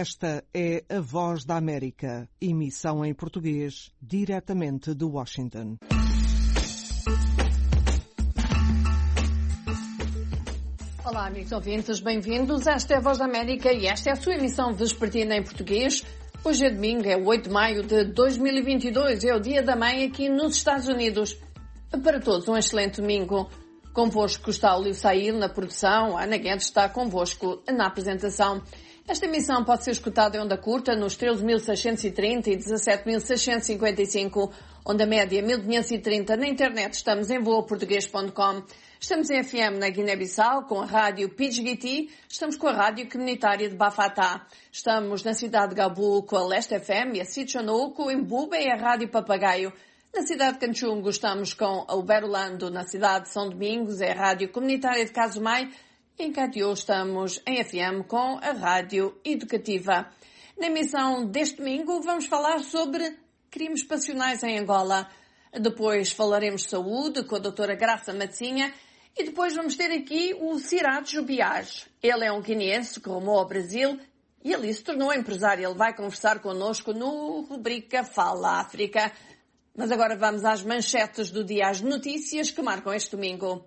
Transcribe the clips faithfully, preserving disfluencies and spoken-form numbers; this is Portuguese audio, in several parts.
Esta é a Voz da América, emissão em português, diretamente de Washington. Olá, amigos ouvintes, bem-vindos. Esta é a Voz da América e esta é a sua emissão vespertina em português. Hoje é domingo, é oito de maio de dois mil e vinte e dois, é o Dia da Mãe aqui nos Estados Unidos. Para todos, um excelente domingo. Convosco está o Liu Sail na produção, a Ana Guedes está convosco na apresentação. Esta emissão pode ser escutada em onda curta nos treze mil seiscentos e trinta e dezassete mil seiscentos e cinquenta e cinco, onda média mil quinhentos e trinta. Na internet estamos em voa português ponto com. Estamos em F M na Guiné-Bissau com a rádio Pidgiti, estamos com a rádio comunitária de Bafatá. Estamos na cidade de Gabu com a Leste F M e a Sichonuco, em Buba e a rádio Papagaio. Na cidade de Canchungo estamos com a Uberlando, na cidade de São Domingos é a rádio comunitária de Casumai. Em Catió estamos em F M com a Rádio Educativa. Na emissão deste domingo vamos falar sobre crimes passionais em Angola. Depois falaremos de saúde com a doutora Graça Matzinha e depois vamos ter aqui o Sirato Jubiás. Ele é um guineense que rumou ao Brasil e ali se tornou empresário. Ele vai conversar connosco no rubrica Fala África. Mas agora vamos às manchetes do dia, às notícias que marcam este domingo.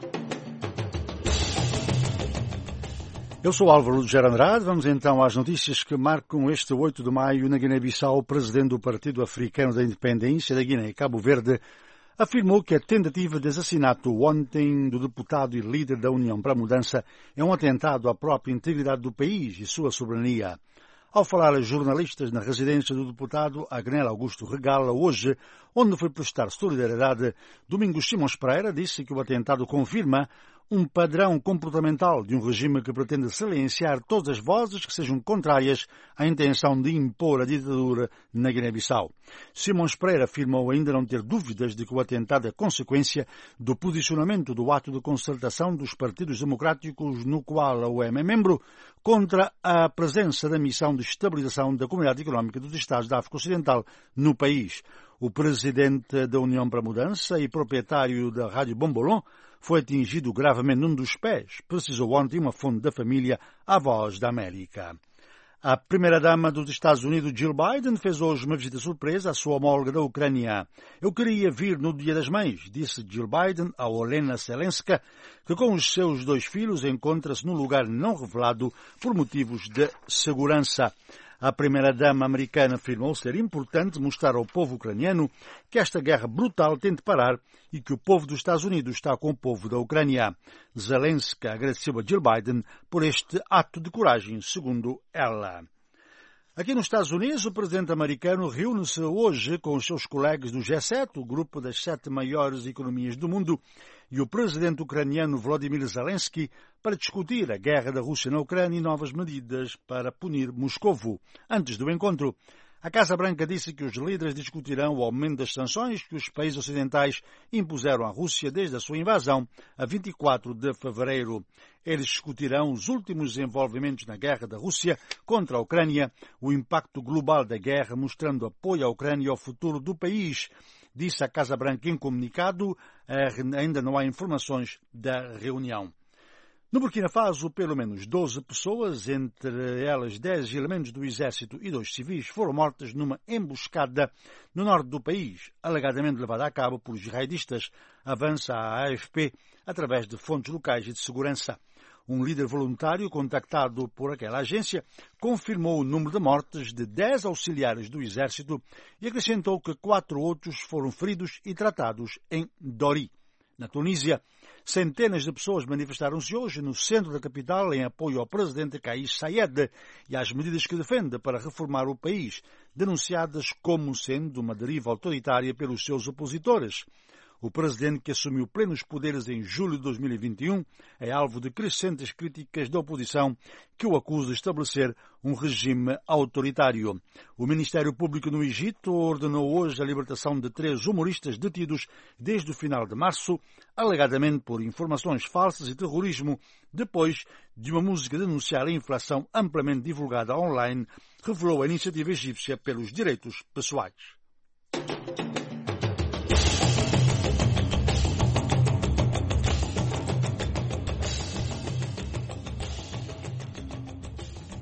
Eu sou Álvaro de Andrade. Vamos então às notícias que marcam este oito de maio na Guiné-Bissau. O presidente do Partido Africano da Independência da Guiné, Cabo Verde, afirmou que a tentativa de assassinato ontem do deputado e líder da União para a Mudança é um atentado à própria integridade do país e sua soberania. Ao falar a jornalistas na residência do deputado Agnel Augusto Regala, hoje, onde foi prestar solidariedade, Domingos Simões Pereira disse que o atentado confirma um padrão comportamental de um regime que pretende silenciar todas as vozes que sejam contrárias à intenção de impor a ditadura na Guiné-Bissau. Simões Pereira afirmou ainda não ter dúvidas de que o atentado é consequência do posicionamento do ato de concertação dos partidos democráticos no qual a U E M é membro contra a presença da missão de estabilização da Comunidade Económica dos Estados da África Ocidental no país. O presidente da União para a Mudança e proprietário da Rádio Bombolon foi atingido gravemente num dos pés, precisou ontem uma fonte da família à Voz da América. A primeira-dama dos Estados Unidos, Jill Biden, fez hoje uma visita surpresa à sua homóloga da Ucrânia. Eu queria vir no Dia das Mães, disse Jill Biden a Olena Zelenska, que com os seus dois filhos encontra-se num lugar não revelado por motivos de segurança. A primeira-dama americana afirmou ser importante mostrar ao povo ucraniano que esta guerra brutal tem de parar e que o povo dos Estados Unidos está com o povo da Ucrânia. Zelensky agradeceu a Jill Biden por este ato de coragem, segundo ela. Aqui nos Estados Unidos, o presidente americano reúne-se hoje com os seus colegas do G sete, o grupo das sete maiores economias do mundo, e o presidente ucraniano Volodymyr Zelensky para discutir a guerra da Rússia na Ucrânia e novas medidas para punir Moscovo. Antes do encontro, a Casa Branca disse que os líderes discutirão o aumento das sanções que os países ocidentais impuseram à Rússia desde a sua invasão a vinte e quatro de fevereiro. Eles discutirão os últimos desenvolvimentos na guerra da Rússia contra a Ucrânia, o impacto global da guerra, mostrando apoio à Ucrânia e ao futuro do país. Disse a Casa Branca em comunicado, ainda não há informações da reunião. No Burkina Faso, pelo menos doze pessoas, entre elas dez elementos do exército e dois civis, foram mortas numa emboscada no norte do país, alegadamente levada a cabo por jihadistas, avança a A F P através de fontes locais e de segurança. Um líder voluntário contactado por aquela agência confirmou o número de mortes de dez auxiliares do exército e acrescentou que quatro outros foram feridos e tratados em Dori. Na Tunísia, centenas de pessoas manifestaram-se hoje no centro da capital em apoio ao presidente Kais Saied e às medidas que defende para reformar o país, denunciadas como sendo uma deriva autoritária pelos seus opositores. O presidente, que assumiu plenos poderes em julho de dois mil e vinte e um, é alvo de crescentes críticas da oposição que o acusa de estabelecer um regime autoritário. O Ministério Público no Egito ordenou hoje a libertação de três humoristas detidos desde o final de março, alegadamente por informações falsas e terrorismo, depois de uma música denunciar a inflação amplamente divulgada online, revelou a iniciativa egípcia pelos direitos pessoais.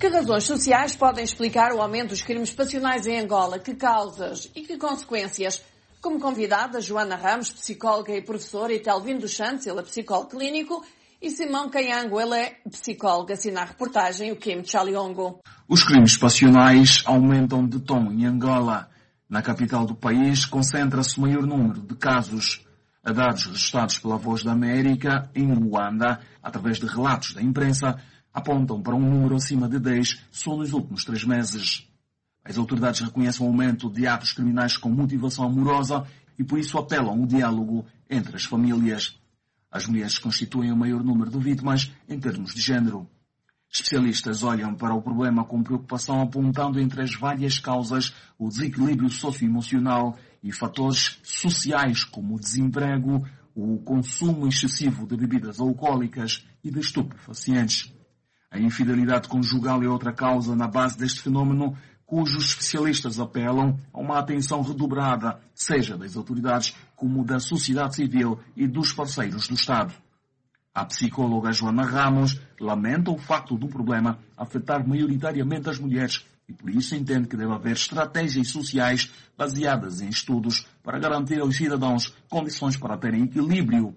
Que razões sociais podem explicar o aumento dos crimes passionais em Angola? Que causas e que consequências? Como convidada, Joana Ramos, psicóloga e professora, e Telvino dos Santos, ele é psicólogo clínico, e Simão Cayango, ele é psicólogo, assina a reportagem, o Kim Chaliongo. Os crimes passionais aumentam de tom em Angola. Na capital do país, concentra-se o maior número de casos. A dados registrados pela Voz da América, em Luanda, através de relatos da imprensa, apontam para um número acima de dez só nos últimos três meses. As autoridades reconhecem o aumento de atos criminais com motivação amorosa e por isso apelam ao diálogo entre as famílias. As mulheres constituem o maior número de vítimas em termos de género. Especialistas olham para o problema com preocupação, apontando entre as várias causas o desequilíbrio socioemocional e fatores sociais como o desemprego, o consumo excessivo de bebidas alcoólicas e de estupefacientes. A infidelidade conjugal é outra causa na base deste fenómeno, cujos especialistas apelam a uma atenção redobrada, seja das autoridades como da sociedade civil e dos parceiros do Estado. A psicóloga Joana Ramos lamenta o facto do problema afetar maioritariamente as mulheres e por isso entende que deve haver estratégias sociais baseadas em estudos para garantir aos cidadãos condições para terem equilíbrio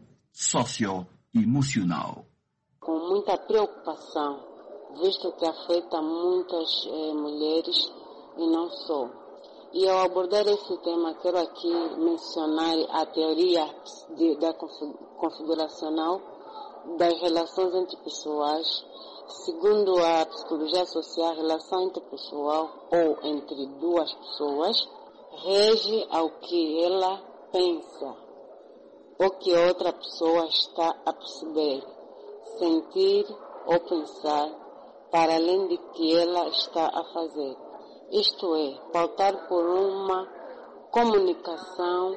socioemocional. Com muita preocupação, visto que afeta muitas eh, mulheres e não só. E ao abordar esse tema, quero aqui mencionar a teoria de, da configuracional das relações interpessoais. Segundo a psicologia social, a relação interpessoal ou entre duas pessoas rege ao que ela pensa ou que a outra pessoa está a perceber, sentir ou pensar, para além de que ela está a fazer. Isto é, pautar por uma comunicação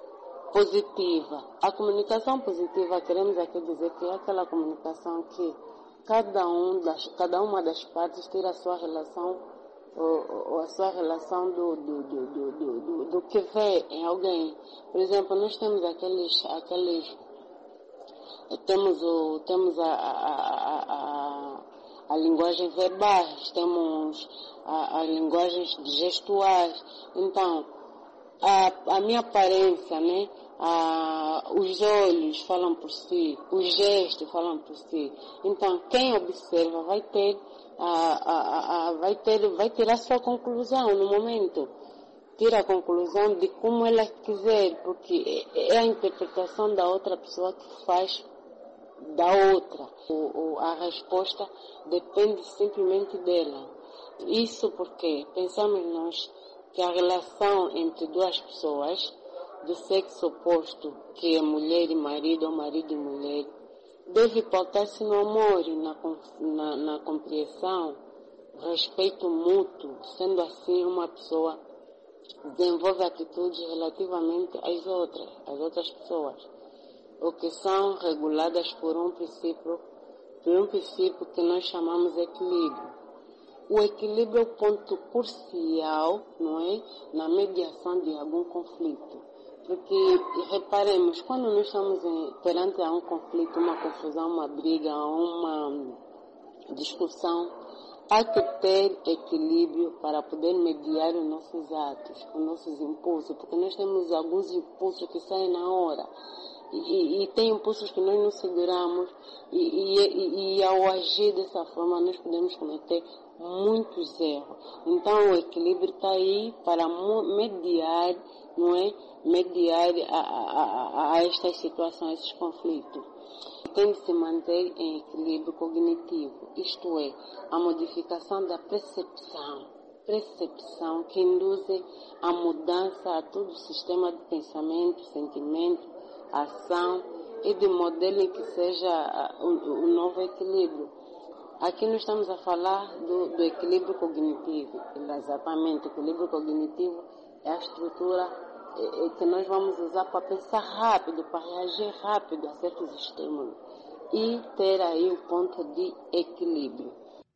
positiva. A comunicação positiva, queremos aqui dizer que é aquela comunicação que cada, um das, cada uma das partes tira a sua relação, ou, ou a sua relação do, do, do, do, do, do que vê em alguém. Por exemplo, nós temos aqueles, aqueles temos, o, temos a, a, a, a, a linguagem verbais, temos a, a linguagens gestuais. Então, a, a minha aparência, né? Ah, os olhos falam por si, os gestos falam por si. Então, quem observa vai ter, ah, ah, ah, vai ter, vai ter a sua conclusão no momento. Tira a conclusão de como ela quiser, porque é a interpretação da outra pessoa que faz da outra. O, o, a resposta depende simplesmente dela. Isso porque pensamos nós que a relação entre duas pessoas do sexo oposto, que é mulher e marido ou marido e mulher, deve pautar-se no amor e na, na, na compreensão, respeito mútuo, sendo assim uma pessoa desenvolve atitudes relativamente às outras, às outras pessoas, o que são reguladas por um princípio, por um princípio que nós chamamos de equilíbrio. O equilíbrio é o ponto crucial, não é, na mediação de algum conflito. Porque, reparemos, quando nós estamos em, perante a um conflito, uma confusão, uma briga, uma discussão, há que ter equilíbrio para poder mediar os nossos atos, os nossos impulsos, porque nós temos alguns impulsos que saem na hora. E, e, e tem impulsos que nós não seguramos e, e, e, e ao agir dessa forma nós podemos cometer muitos erros. Então o equilíbrio está aí para mediar, não é? Mediar a, a, a, a estas situações, esses conflitos. Tem de se manter em equilíbrio cognitivo, isto é, a modificação da percepção, percepção que induz a mudança a todo o sistema de pensamento, sentimento, ação e de modelo em que seja o, o novo equilíbrio. Aqui nós estamos a falar do, do equilíbrio cognitivo. Exatamente, o equilíbrio cognitivo é a estrutura é, é que nós vamos usar para pensar rápido, para reagir rápido a certos estímulos e ter aí o ponto de equilíbrio.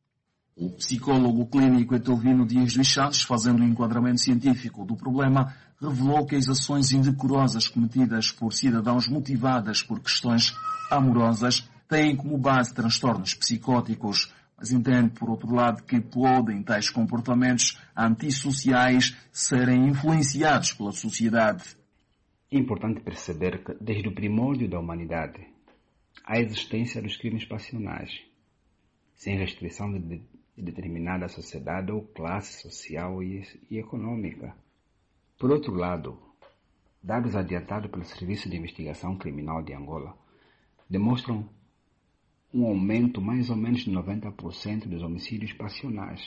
O psicólogo clínico Etelvino Dias dos Santos, fazendo um enquadramento científico do problema, revelou que as ações indecorosas cometidas por cidadãos motivadas por questões amorosas têm como base transtornos psicóticos, mas entende, por outro lado, que podem tais comportamentos antissociais serem influenciados pela sociedade. É importante perceber que, desde o primórdio da humanidade, há a existência dos crimes passionais, sem restrição de determinada sociedade ou classe social e, e econômica. Por outro lado, dados adiantados pelo Serviço de Investigação Criminal de Angola demonstram um aumento mais ou menos de noventa por cento dos homicídios passionais,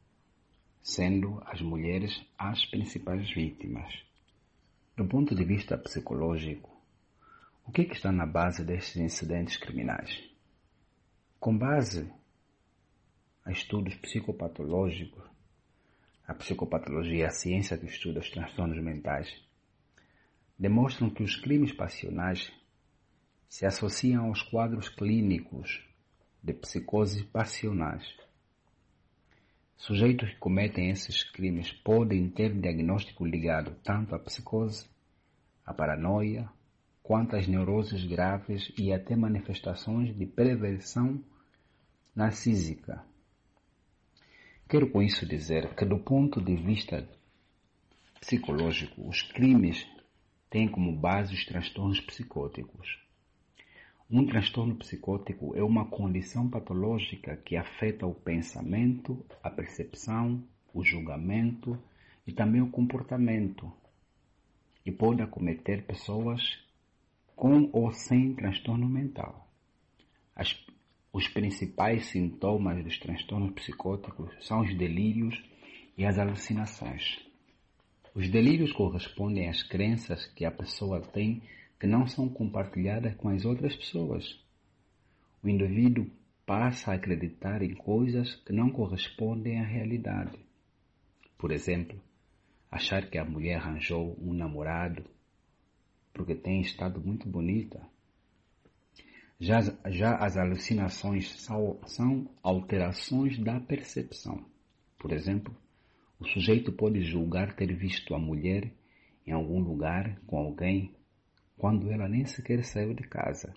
sendo as mulheres as principais vítimas. Do ponto de vista psicológico, o que, é que está na base destes incidentes criminais? Com base a estudos psicopatológicos, a psicopatologia, a ciência que estuda os transtornos mentais, demonstram que os crimes passionais se associam aos quadros clínicos de psicose passionais. Sujeitos que cometem esses crimes podem ter diagnóstico ligado tanto à psicose, à paranoia, quanto às neuroses graves e até manifestações de perversão narcísica. Quero com isso dizer que, do ponto de vista psicológico, os crimes têm como base os transtornos psicóticos. Um transtorno psicótico é uma condição patológica que afeta o pensamento, a percepção, o julgamento e também o comportamento, e pode acometer pessoas com ou sem transtorno mental. As, os principais sintomas dos transtornos psicóticos são os delírios e as alucinações. Os delírios correspondem às crenças que a pessoa tem que não são compartilhadas com as outras pessoas. O indivíduo passa a acreditar em coisas que não correspondem à realidade. Por exemplo, achar que a mulher arranjou um namorado porque tem estado muito bonita. Já, já as alucinações são, são alterações da percepção. Por exemplo, o sujeito pode julgar ter visto a mulher em algum lugar com alguém quando ela nem sequer saiu de casa.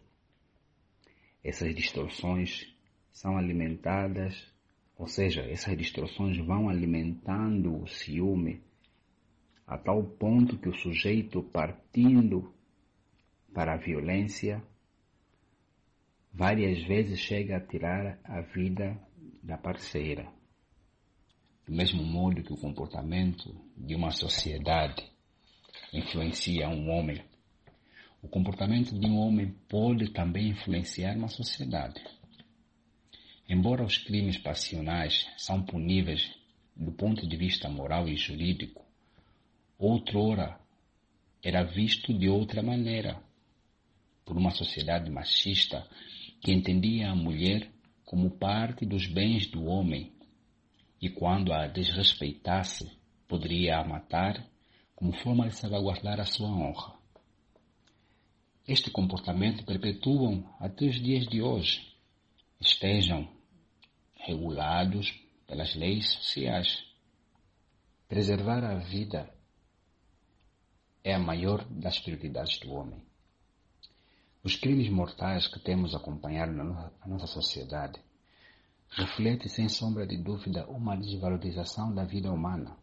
Essas distorções são alimentadas, ou seja, essas distorções vão alimentando o ciúme a tal ponto que o sujeito, partindo para a violência, várias vezes chega a tirar a vida da parceira. Do mesmo modo que o comportamento de uma sociedade influencia um homem, o comportamento de um homem pode também influenciar uma sociedade. Embora os crimes passionais são puníveis do ponto de vista moral e jurídico, outrora era visto de outra maneira, por uma sociedade machista que entendia a mulher como parte dos bens do homem e, quando a desrespeitasse, poderia a matar como forma de salvaguardar a sua honra. Este comportamento perpetuam até os dias de hoje, estejam regulados pelas leis sociais. Preservar a vida é a maior das prioridades do homem. Os crimes mortais que temos acompanhado na nossa sociedade refletem, sem sombra de dúvida, uma desvalorização da vida humana.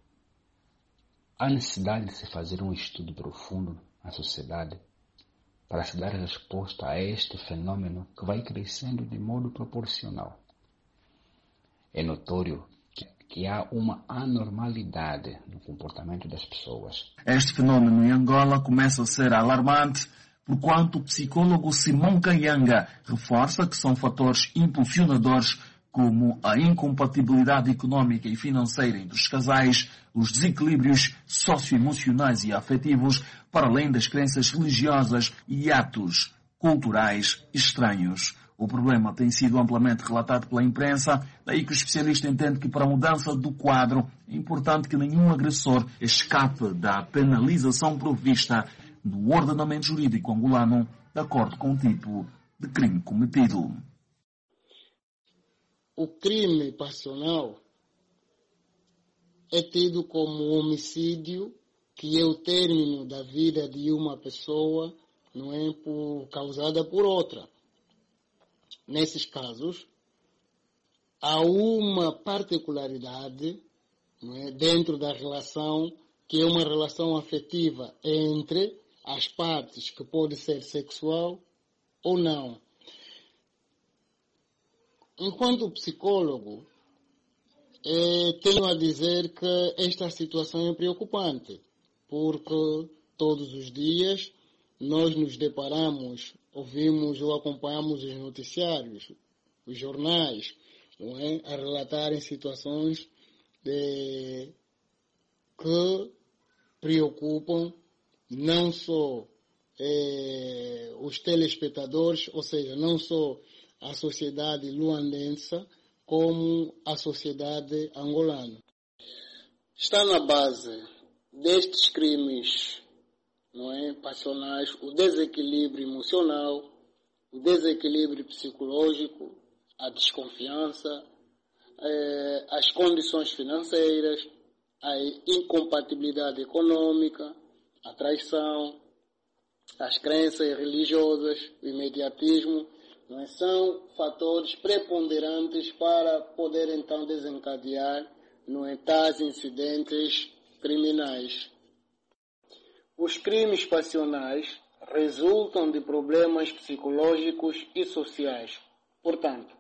Há necessidade de se fazer um estudo profundo na sociedade para se dar resposta a este fenômeno que vai crescendo de modo proporcional. É notório que, que há uma anormalidade no comportamento das pessoas. Este fenômeno em Angola começa a ser alarmante, porquanto o psicólogo Simão Kayanga reforça que são fatores impulsionadores como a incompatibilidade econômica e financeira entre os casais, os desequilíbrios socioemocionais e afetivos, para além das crenças religiosas e atos culturais estranhos. O problema tem sido amplamente relatado pela imprensa, daí que o especialista entende que para a mudança do quadro é importante que nenhum agressor escape da penalização provista no ordenamento jurídico angolano, de acordo com o tipo de crime cometido. O crime passional é tido como homicídio, que é o término da vida de uma pessoa, não é, por, causada por outra. Nesses casos, há uma particularidade, não é, dentro da relação, que é uma relação afetiva entre as partes, que pode ser sexual ou não. Enquanto psicólogo, eh, tenho a dizer que esta situação é preocupante, porque todos os dias nós nos deparamos, ouvimos ou acompanhamos os noticiários, os jornais, não é, a relatarem situações de, que preocupam não só eh, os telespectadores, ou seja, não só a sociedade luandense, como a sociedade angolana. Está na base destes crimes, não é, passionais, o desequilíbrio emocional, o desequilíbrio psicológico, a desconfiança, eh, as condições financeiras, a incompatibilidade econômica, a traição, as crenças religiosas, o imediatismo, não é? São fatores preponderantes para poder então desencadear, não é, tais incidentes criminais. Os crimes passionais resultam de problemas psicológicos e sociais. Portanto,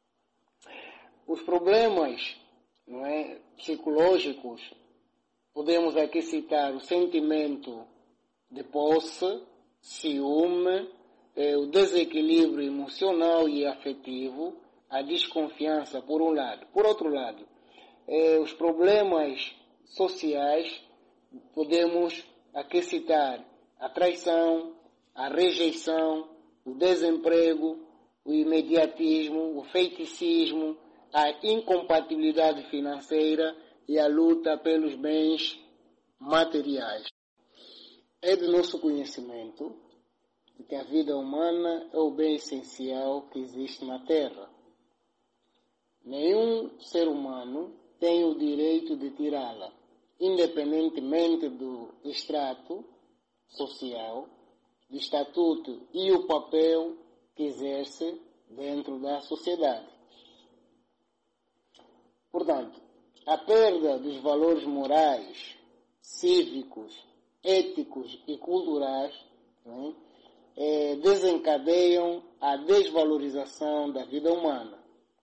os problemas, não é, psicológicos, podemos aqui citar o sentimento de posse, ciúme, eh, o desequilíbrio emocional e afetivo, a desconfiança, por um lado. Por outro lado, eh, os problemas sociais, podemos aqui citar a traição, a rejeição, o desemprego, o imediatismo, o feiticismo, a incompatibilidade financeira e a luta pelos bens materiais. É de nosso conhecimento que a vida humana é o bem essencial que existe na Terra. Nenhum ser humano tem o direito de tirá-la, independentemente do extrato social, do estatuto e o papel que exerce dentro da sociedade. Portanto, a perda dos valores morais, cívicos, éticos e culturais, né, é, desencadeiam a desvalorização da vida humana.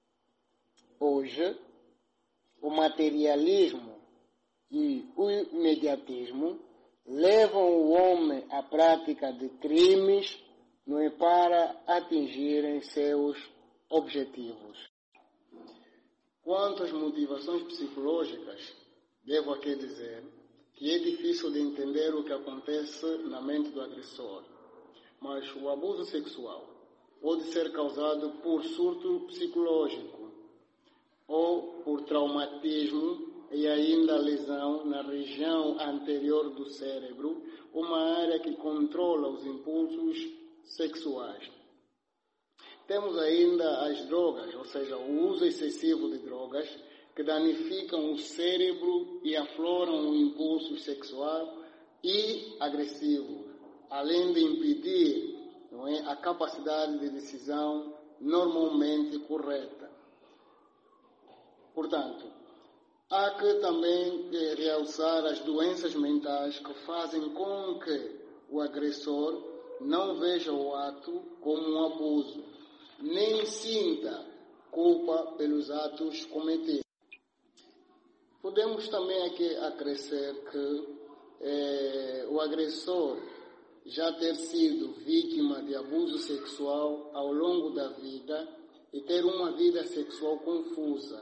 Hoje, o materialismo e o imediatismo levam o homem à prática de crimes, não é, para atingirem seus objetivos. Quanto às motivações psicológicas, devo aqui dizer que é difícil de entender o que acontece na mente do agressor, mas o abuso sexual pode ser causado por surto psicológico ou por traumatismo e ainda lesão na região anterior do cérebro, uma área que controla os impulsos sexuais. Temos ainda as drogas, ou seja, o uso excessivo de drogas, que danificam o cérebro e afloram o impulso sexual e agressivo, além de impedir, não é, a capacidade de decisão normalmente correta. Portanto, há que também eh, realçar as doenças mentais que fazem com que o agressor não veja o ato como um abuso, nem sinta culpa pelos atos cometidos. Podemos também aqui acrescer que eh, o agressor já ter sido vítima de abuso sexual ao longo da vida e ter uma vida sexual confusa,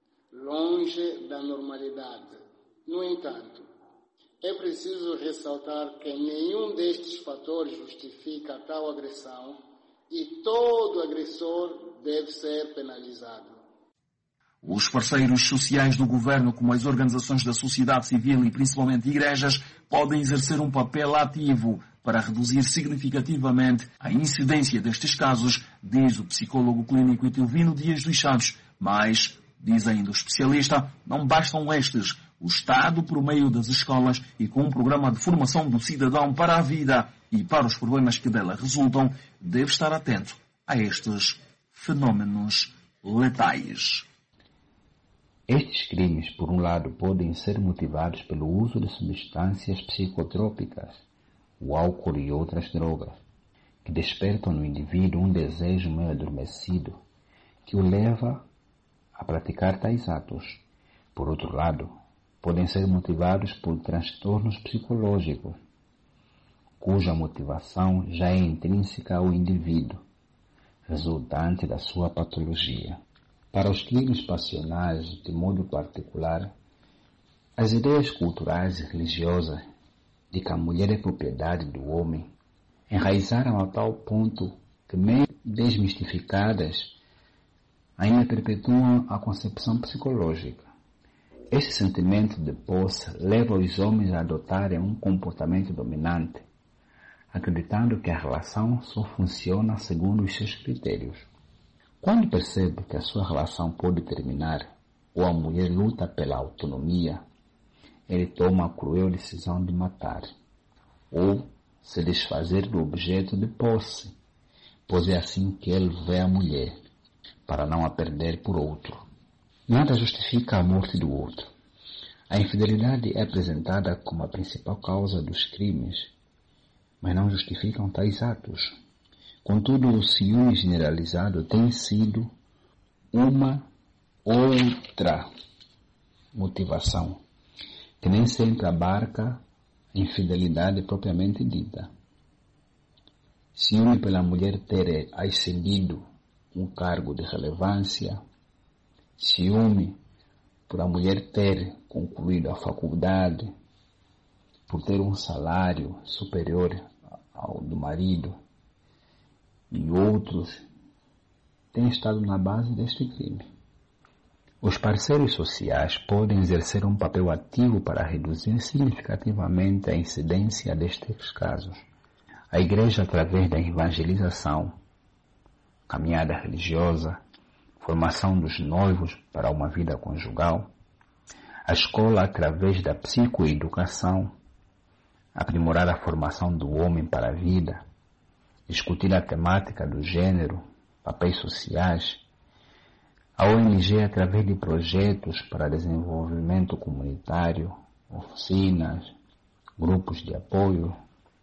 longe da normalidade. No entanto, é preciso ressaltar que nenhum destes fatores justifica tal agressão e todo agressor deve ser penalizado. Os parceiros sociais do governo, como as organizações da sociedade civil e principalmente igrejas, podem exercer um papel ativo para reduzir significativamente a incidência destes casos, diz o psicólogo clínico Etelvino Dias dos Santos. Mas, diz ainda o especialista, não bastam estes. O Estado, por meio das escolas e com um programa de formação do cidadão para a vida e para os problemas que dela resultam, deve estar atento a estes fenómenos letais. Estes crimes, por um lado, podem ser motivados pelo uso de substâncias psicotrópicas, o álcool e outras drogas, que despertam no indivíduo um desejo meio adormecido, que o leva a praticar tais atos. Por outro lado, podem ser motivados por transtornos psicológicos, cuja motivação já é intrínseca ao indivíduo, resultante da sua patologia. Para os crimes passionais, de modo particular, as ideias culturais e religiosas de que a mulher é propriedade do homem enraizaram a tal ponto que, meio desmistificadas, ainda perpetuam a concepção psicológica. Este sentimento de posse leva os homens a adotarem um comportamento dominante, acreditando que a relação só funciona segundo os seus critérios. Quando percebe que a sua relação pode terminar ou a mulher luta pela autonomia, ele toma a cruel decisão de matar ou se desfazer do objeto de posse, pois é assim que ele vê a mulher, para não a perder por outro. Nada justifica a morte do outro. A infidelidade é apresentada como a principal causa dos crimes, mas não justificam tais atos. Contudo, o ciúme generalizado tem sido uma outra motivação, que nem sempre abarca a infidelidade propriamente dita. Ciúme pela mulher ter ascendido um cargo de relevância, ciúme por a mulher ter concluído a faculdade, por ter um salário superior ao do marido, e outros têm estado na base deste crime. Os parceiros sociais podem exercer um papel ativo para reduzir significativamente a incidência destes casos. A Igreja, através da evangelização, caminhada religiosa, formação dos noivos para uma vida conjugal, a escola, através da psicoeducação, aprimorar a formação do homem para a vida, discutir a temática do gênero, papéis sociais, a O N G, através de projetos para desenvolvimento comunitário, oficinas, grupos de apoio,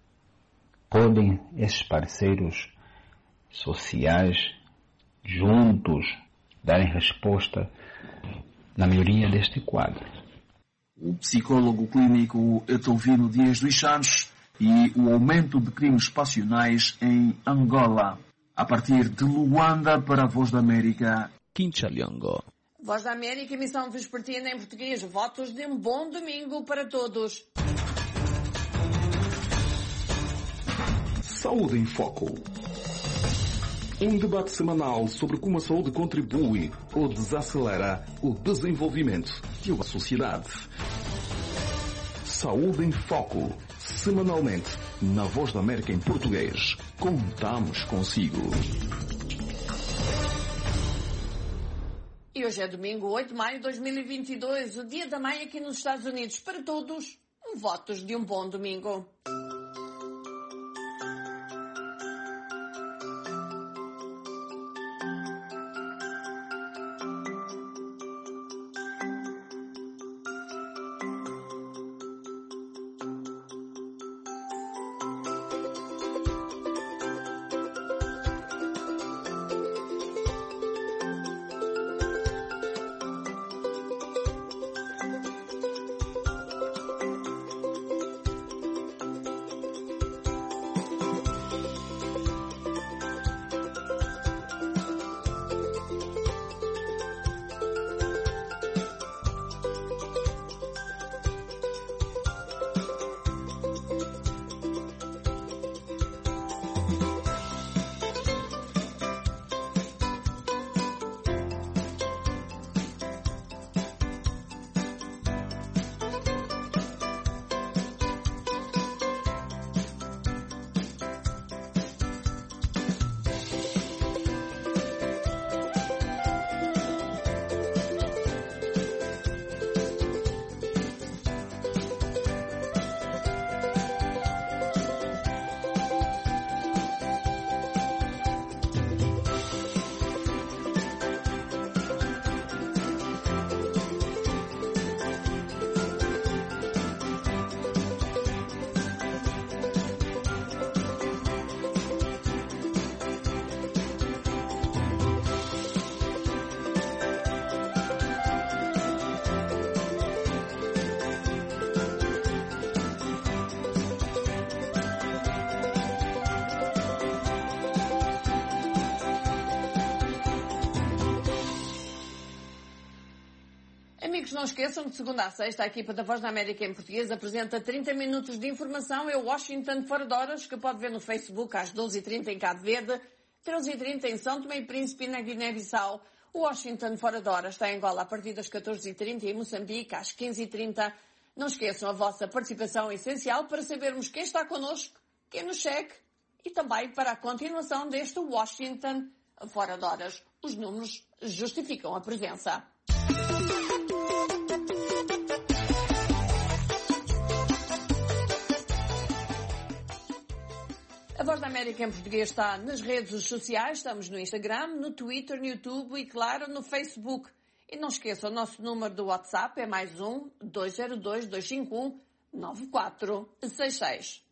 podem esses parceiros sociais juntos darem resposta na maioria deste quadro. O psicólogo clínico Etelvino Dias dos Santos e o aumento de crimes passionais em Angola. A partir de Luanda para a Voz da América, Quinchalyongo. Voz da América, emissão vespertina em português. Votos de um bom domingo para todos. Saúde em Foco. Um debate semanal sobre como a saúde contribui ou desacelera o desenvolvimento de uma sociedade. Saúde em Foco. Semanalmente, na Voz da América em português. Contamos consigo. E hoje é domingo, oito de maio de dois mil e vinte e dois, o Dia da Mãe aqui nos Estados Unidos. Para todos, votos de um bom domingo. não esqueçam que de segunda a sexta a equipa da Voz da América em português apresenta trinta minutos de informação. É o Washington Fora de Horas, que pode ver no Facebook às doze e trinta em Cabo Verde, treze e trinta em São Tomé e Príncipe e na Guiné-Bissau. O Washington Fora de Horas está em Angola a partir das catorze e trinta e em Moçambique às quinze e trinta. Não esqueçam, a vossa participação é essencial para sabermos quem está connosco, quem nos segue e também para a continuação deste Washington Fora de Horas. Os números justificam a presença. A Voz da América em português está nas redes sociais, estamos no Instagram, no Twitter, no YouTube e, claro, no Facebook. E não esqueça, o nosso número do WhatsApp é mais um, dois zero dois, dois cinco um, nove quatro seis seis.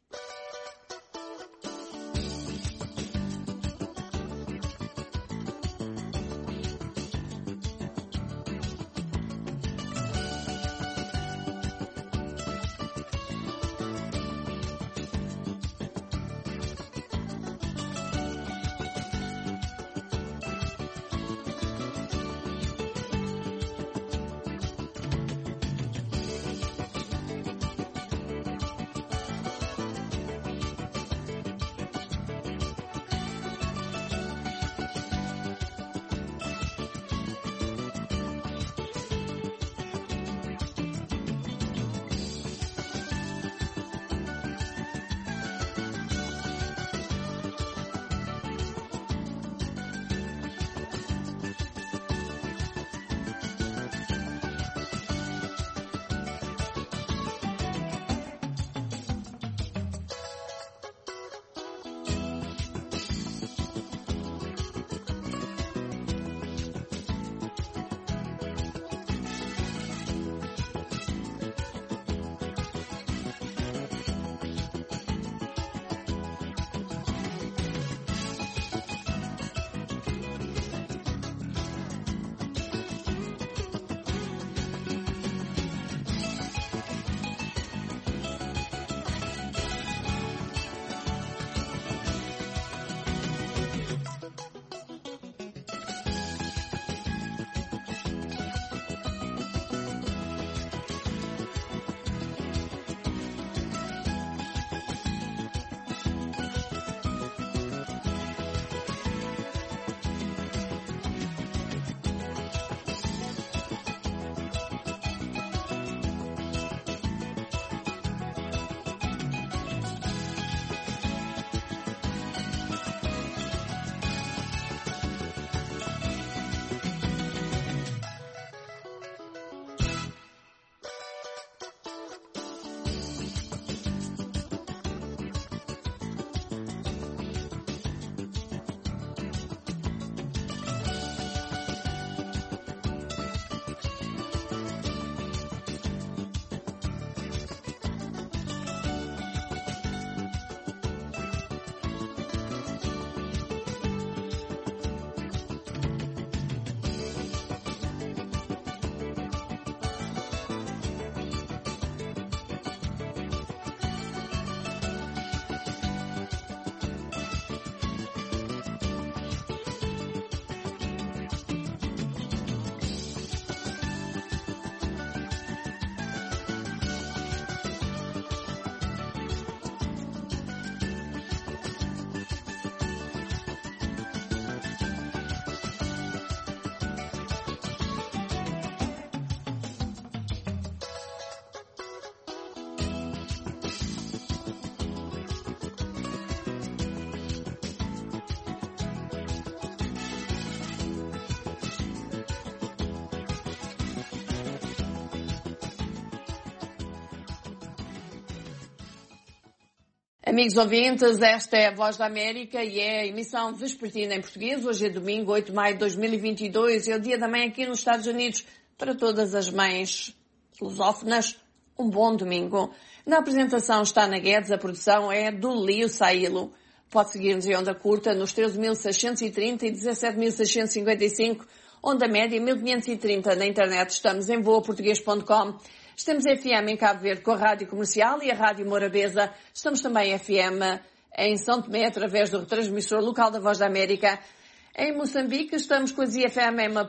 Amigos ouvintes, esta é a Voz da América e é a emissão vespertina em português. Hoje é domingo, oito de maio de dois mil e vinte e dois, é o Dia da Mãe aqui nos Estados Unidos. Para todas as mães lusófonas, um bom domingo. Na apresentação está na Guedes, a produção é do Lio Sailo. Pode seguir-nos em onda curta nos treze mil seiscentos e trinta e dezassete mil seiscentos e cinquenta e cinco, onda média mil quinhentos e trinta. Na internet estamos em voa português ponto com. Estamos F M em Cabo Verde com a Rádio Comercial e a Rádio Morabeza. Estamos também F M em São Tomé através do retransmissor local da Voz da América. Em Moçambique estamos com a Z F M em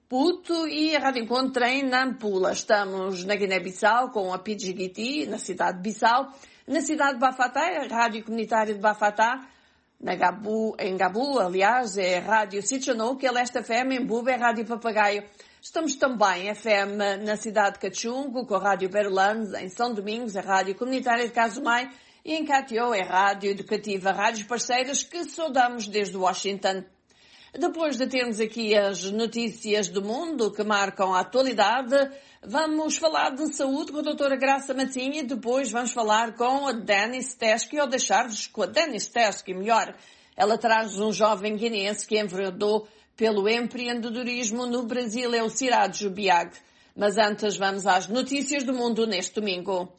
Maputo e a Rádio Encontro em Nampula. Estamos na Guiné-Bissau com a Pidjigiti, na cidade de Bissau, na cidade de Bafatá, a Rádio Comunitária de Bafatá, na Gabu, em Gabu, aliás, é a Rádio Sitchanou, que é Leste F M, em Buba é a Rádio Papagaio. Estamos também F M na cidade de Cachungo, com a Rádio Berlandes, em São Domingos, a Rádio Comunitária de Casumai, e em Catió é a Rádio Educativa, rádios parceiras que saudamos desde Washington. Depois de termos aqui as notícias do mundo que marcam a atualidade, vamos falar de saúde com a doutora Graça Matinha e depois vamos falar com a Dennis Teskey, ou deixar-vos com a Dennis Teskey, melhor. Ela traz um jovem guineense que enveredou pelo empreendedorismo no Brasil, é o Cirado Jubiag. Mas antes vamos às notícias do mundo neste domingo.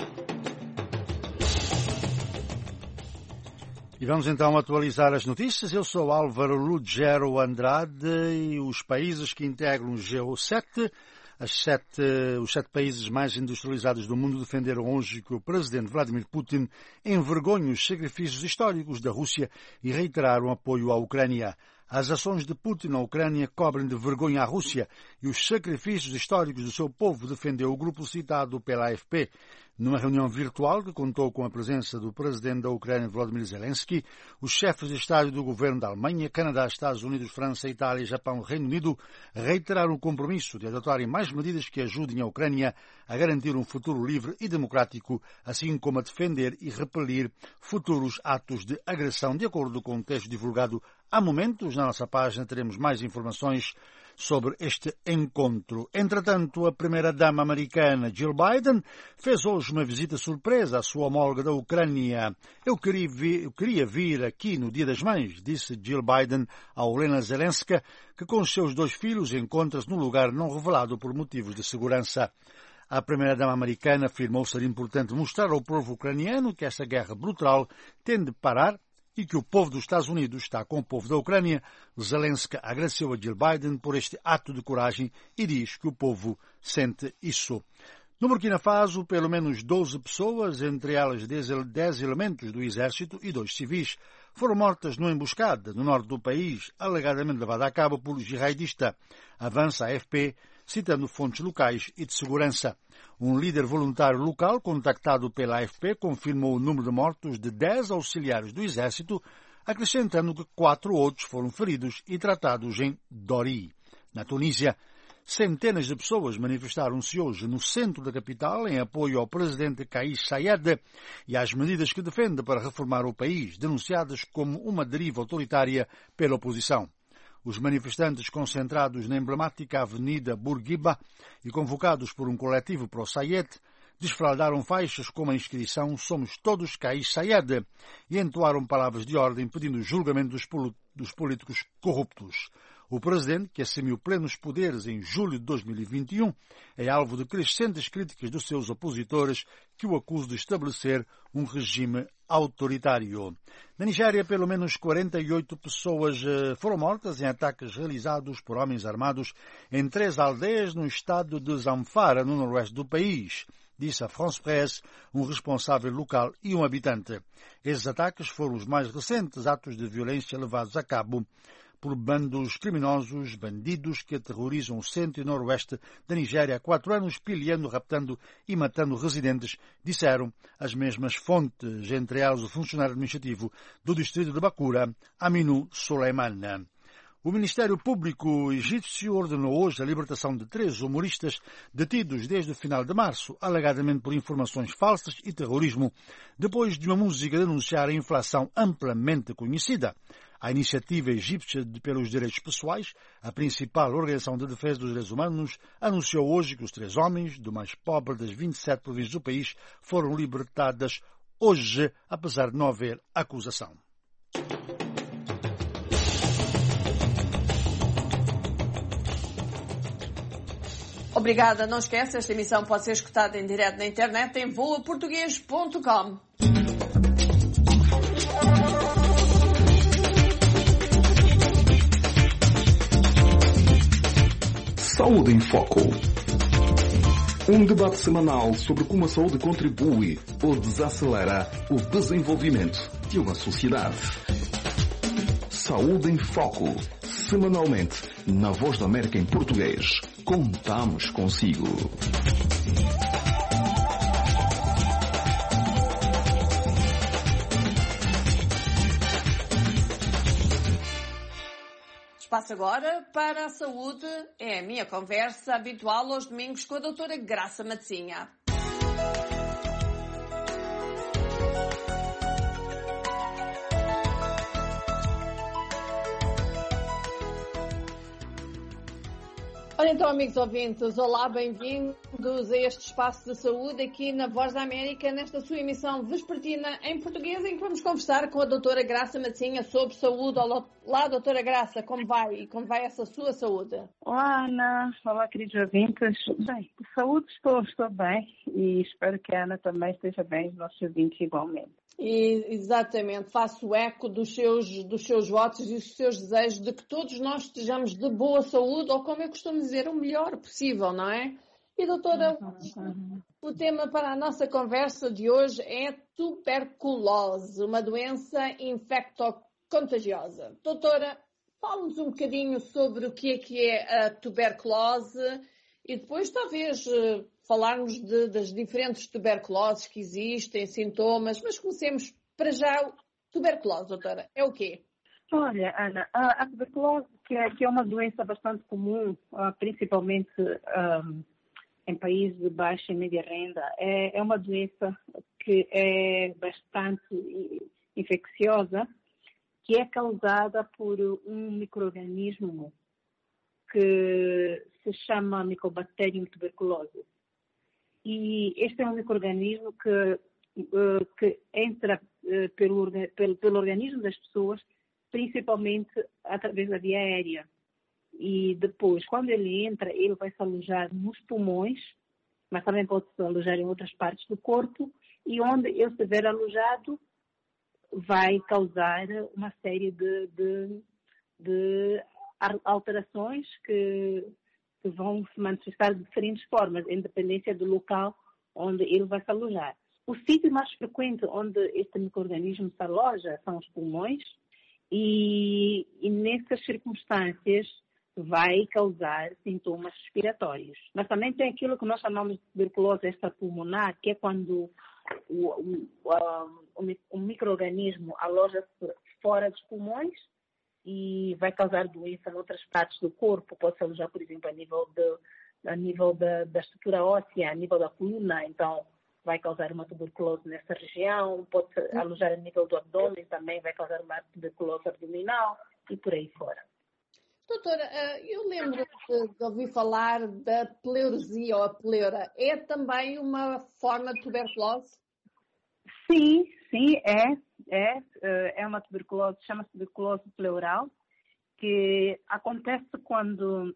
E vamos então atualizar as notícias. Eu sou Álvaro Lugero Andrade e os países que integram o G sete, as sete, os sete países mais industrializados do mundo, defenderam hoje que o presidente Vladimir Putin envergonhe os sacrifícios históricos da Rússia e reiteraram apoio à Ucrânia. As ações de Putin na Ucrânia cobrem de vergonha a Rússia e os sacrifícios históricos do seu povo, defendeu o grupo citado pela A F P. Numa reunião virtual que contou com a presença do presidente da Ucrânia, Volodymyr Zelensky, os chefes de Estado do governo da Alemanha, Canadá, Estados Unidos, França, Itália, Japão e Reino Unido reiteraram o compromisso de adotarem mais medidas que ajudem a Ucrânia a garantir um futuro livre e democrático, assim como a defender e repelir futuros atos de agressão. De acordo com o texto divulgado há momentos, na nossa página teremos mais informações sobre este encontro. Entretanto, a primeira-dama americana Jill Biden fez hoje uma visita surpresa à sua homóloga da Ucrânia. Eu queria, vir, eu queria vir aqui no Dia das Mães, disse Jill Biden a Olena Zelenska, que com os seus dois filhos encontra-se num lugar não revelado por motivos de segurança. A primeira-dama americana afirmou ser importante mostrar ao povo ucraniano que esta guerra brutal tem de parar e que o povo dos Estados Unidos está com o povo da Ucrânia. Zelensky agradeceu a Jill Biden por este ato de coragem e diz que o povo sente isso. No Burkina Faso, pelo menos doze pessoas, entre elas dez elementos do exército e dois civis, foram mortas numa emboscada no norte do país, alegadamente levada a cabo por jihadista. Avança a A F P, citando fontes locais e de segurança. Um líder voluntário local, contactado pela A F P, confirmou o número de mortos de dez auxiliares do Exército, acrescentando que quatro outros foram feridos e tratados em Dori. Na Tunísia, centenas de pessoas manifestaram-se hoje no centro da capital em apoio ao presidente Kais Saied e às medidas que defende para reformar o país, denunciadas como uma deriva autoritária pela oposição. Os manifestantes, concentrados na emblemática Avenida Bourguiba e convocados por um coletivo pró-Saied, desfraldaram faixas com a inscrição "Somos todos Kais Saied" e entoaram palavras de ordem pedindo o julgamento dos, dos políticos corruptos. O presidente, que assumiu plenos poderes em julho de dois mil e vinte e um, é alvo de crescentes críticas dos seus opositores que o acusam de estabelecer um regime autoritário. Na Nigéria, pelo menos quarenta e oito pessoas foram mortas em ataques realizados por homens armados em três aldeias no estado de Zamfara, no noroeste do país, disse a France Presse um responsável local e um habitante. Esses ataques foram os mais recentes atos de violência levados a cabo por bandos criminosos, bandidos que aterrorizam o centro e noroeste da Nigéria há quatro anos, pilhando, raptando e matando residentes, disseram as mesmas fontes, entre elas o funcionário administrativo do distrito de Bakura, Aminu Suleiman. O Ministério Público egípcio ordenou hoje a libertação de três humoristas detidos desde o final de março, alegadamente por informações falsas e terrorismo, depois de uma música denunciar a inflação amplamente conhecida. A Iniciativa Egípcia pelos Direitos Pessoais, a principal organização de defesa dos direitos humanos, anunciou hoje que os três homens, do mais pobre das vinte e sete províncias do país, foram libertadas hoje, apesar de não haver acusação. Obrigada. Não esqueça, esta emissão pode ser escutada em direto na internet em voa português ponto com. Saúde em Foco. Um debate semanal sobre como a saúde contribui ou desacelera o desenvolvimento de uma sociedade. Saúde em Foco. semanalmente na Voz da América em português. Contamos consigo. Espaço agora para a saúde. É a minha conversa habitual aos domingos com a doutora Graça Matezinha. Olha então, amigos ouvintes, olá, bem-vindos a este espaço de saúde aqui na Voz da América, nesta sua emissão vespertina em português, em que vamos conversar com a doutora Graça Matezinha sobre saúde. Olá, doutora Graça, como vai? E como vai essa sua saúde? Olá, Ana. Olá, queridos ouvintes. Bem, de saúde estou, estou bem e espero que a Ana também esteja bem, os nossos ouvintes igualmente. E, exatamente, faço eco dos seus, dos seus votos e dos seus desejos de que todos nós estejamos de boa saúde, ou como eu costumo dizer, o melhor possível, não é? E doutora, uhum. o tema para a nossa conversa de hoje é tuberculose, uma doença infectocontagiosa. Doutora, fale-nos um bocadinho sobre o que é que é a tuberculose e depois talvez falarmos de, das diferentes tuberculoses que existem, sintomas, mas comecemos para já. Tuberculose, doutora, é o quê? Olha, Ana, a, a tuberculose, que é, que é uma doença bastante comum, uh, principalmente um, em países de baixa e média renda, é, é uma doença que é bastante infecciosa, que é causada por um micro-organismo que se chama Mycobacterium tuberculosis. E este é um micro-organismo que, uh, que entra uh, pelo, pelo, pelo organismo das pessoas, principalmente através da via aérea. E depois, quando ele entra, ele vai se alojar nos pulmões, mas também pode se alojar em outras partes do corpo, e onde ele estiver alojado, vai causar uma série de, de, de alterações que que vão se manifestar de diferentes formas, em dependência do local onde ele vai se alojar. O sítio mais frequente onde este micro-organismo se aloja são os pulmões e, e nessas circunstâncias vai causar sintomas respiratórios. Mas também tem aquilo que nós chamamos de tuberculose extrapulmonar, que é quando o, o, o, o micro-organismo aloja-se fora dos pulmões e vai causar doença em outras partes do corpo, pode se alojar, por exemplo, a nível, de, a nível da, da estrutura óssea, a nível da coluna, então vai causar uma tuberculose nessa região, pode se alojar a nível do abdômen, também vai causar uma tuberculose abdominal e por aí fora. Doutora, eu lembro de, de ouvir falar da pleuresia ou a pleura. É também uma forma de tuberculose? Sim, sim, é. É, é uma tuberculose, chama-se tuberculose pleural, que acontece quando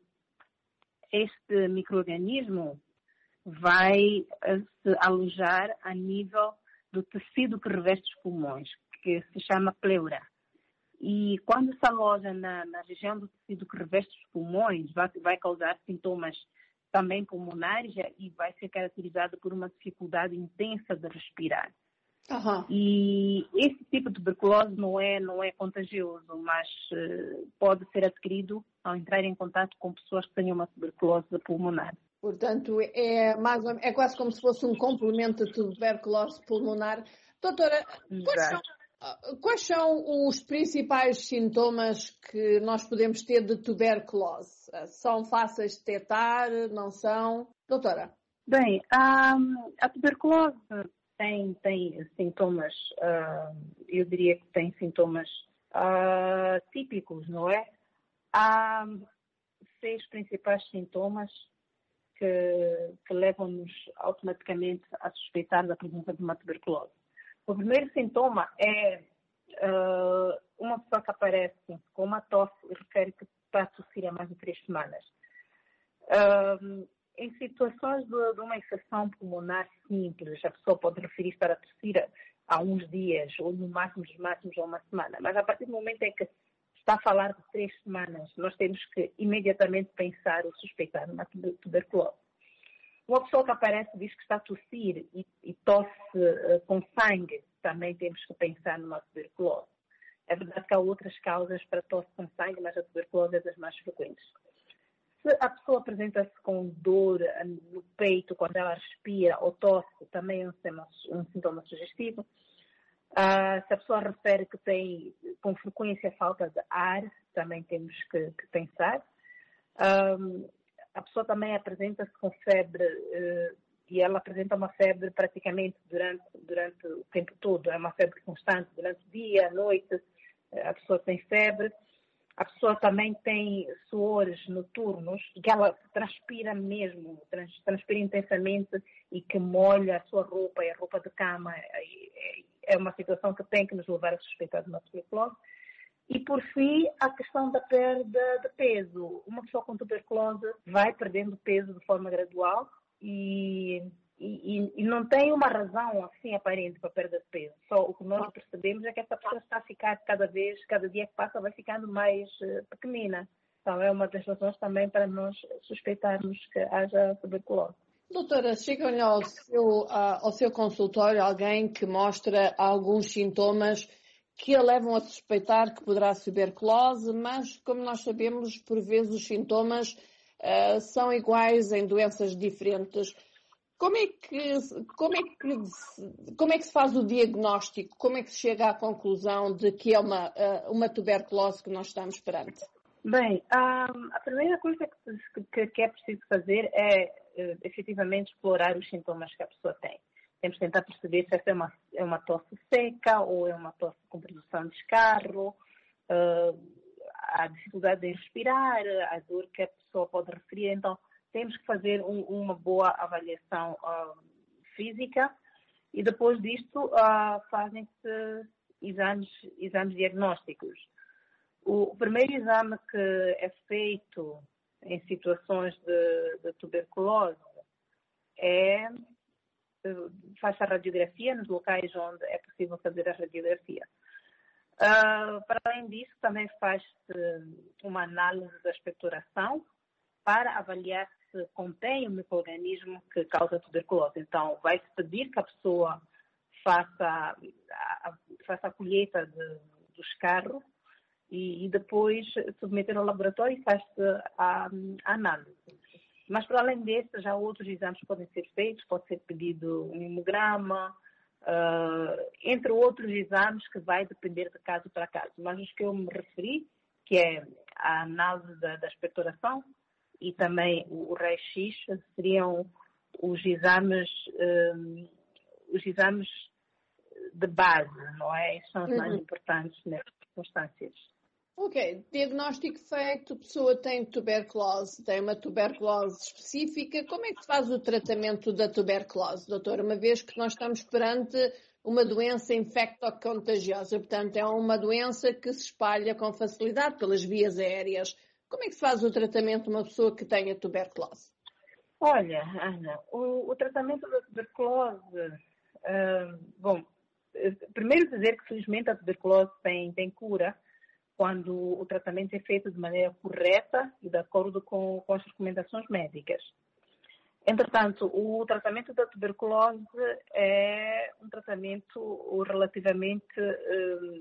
este micro-organismo vai se alojar a nível do tecido que reveste os pulmões, que se chama pleura. E quando se aloja na, na região do tecido que reveste os pulmões, vai, vai causar sintomas também pulmonares e vai ser caracterizado por uma dificuldade intensa de respirar. Uhum. E esse tipo de tuberculose não é, não é contagioso, mas uh, pode ser adquirido ao entrar em contato com pessoas que tenham uma tuberculose pulmonar. Portanto, é, mais, é quase como se fosse um complemento de tuberculose pulmonar. Doutora, quais são, quais são os principais sintomas que nós podemos ter de tuberculose? São fáceis de detectar? Não são? Doutora? Bem, a, a tuberculose Tem, tem sintomas, uh, eu diria que tem sintomas uh, típicos, não é? Há seis principais sintomas que, que levam-nos automaticamente a suspeitar da presença de uma tuberculose. O primeiro sintoma é uh, uma pessoa que aparece com uma tosse e refere que está a tossir há mais de três semanas. Uh, Em situações de, de uma infecção pulmonar simples, a pessoa pode referir estar a tossir há uns dias, ou no máximo dos máximos a uma semana. Mas a partir do momento em que está a falar de três semanas, nós temos que imediatamente pensar ou suspeitar uma tuberculose. Uma pessoa que aparece diz que está a tossir e, e tosse uh, com sangue, também temos que pensar numa tuberculose. É verdade que há outras causas para tosse com sangue, mas a tuberculose é das mais frequentes. Se a pessoa apresenta-se com dor no peito quando ela respira ou tosse, também é um, um sintoma sugestivo. Uh, se a pessoa refere que tem com frequência falta de ar, também temos que, que pensar. Um, a pessoa também apresenta-se com febre uh, e ela apresenta uma febre praticamente durante, durante o tempo todo. É uma febre constante durante o dia, a noite, uh, a pessoa tem febre. A pessoa também tem suores noturnos, que ela transpira mesmo, trans, transpira intensamente e que molha a sua roupa e a roupa de cama. É uma situação que tem que nos levar a suspeitar de uma tuberculose. E, por fim, a questão da perda de peso. Uma pessoa com tuberculose vai perdendo peso de forma gradual e, e, e não tem uma razão assim aparente para a perda de peso. Só o que nós percebemos é que essa pessoa está a ficar cada vez, cada dia que passa, vai ficando mais uh, pequenina. Então, é uma das razões também para nós suspeitarmos que haja tuberculose. Doutora, chega-lhe ao seu, ao seu consultório alguém que mostra alguns sintomas que a levam a suspeitar que poderá ser tuberculose, mas, como nós sabemos, por vezes os sintomas uh, são iguais em doenças diferentes. Como é que, como é que, como é que se faz o diagnóstico? Como é que se chega à conclusão de que é uma, uh, uma tuberculose que nós estamos perante? Bem, um, a primeira coisa que, que, que é preciso fazer é, uh, efetivamente, explorar os sintomas que a pessoa tem. Temos que tentar perceber se essa é uma, é uma tosse seca ou é uma tosse com produção de escarro, uh, a dificuldade de respirar, a dor que a pessoa pode referir. Então, temos que fazer um, uma boa avaliação uh, física e depois disto uh, fazem-se exames, exames diagnósticos. O primeiro exame que é feito em situações de, de tuberculose é faz a radiografia nos locais onde é possível fazer a radiografia. Uh, para além disso, também faz-se uma análise da expectoração para avaliar se contém o micro-organismo que causa tuberculose. Então, vai-se pedir que a pessoa faça a, a, faça a colheita de, do escarro e, e depois submeter ao laboratório e faz-se a, a análise. Mas, para além desse, já outros exames podem ser feitos, pode ser pedido um hemograma, uh, entre outros exames que vai depender de caso para caso. Mas os que eu me referi, que é a análise da, da expectoração e também o, o raio-x, seriam os exames, um, os exames de base, não é? Esses são os mais importantes nessas circunstâncias. Ok, diagnóstico feito, a pessoa tem tuberculose, tem uma tuberculose específica. Como é que se faz o tratamento da tuberculose, doutora? Uma vez que nós estamos perante uma doença infectocontagiosa, portanto é uma doença que se espalha com facilidade pelas vias aéreas. Como é que se faz o tratamento de uma pessoa que tenha tuberculose? Olha, Ana, o, o tratamento da tuberculose, uh, bom, primeiro dizer que felizmente a tuberculose tem, tem cura, quando o tratamento é feito de maneira correta e de acordo com, com as recomendações médicas. Entretanto, o tratamento da tuberculose é um tratamento relativamente eh,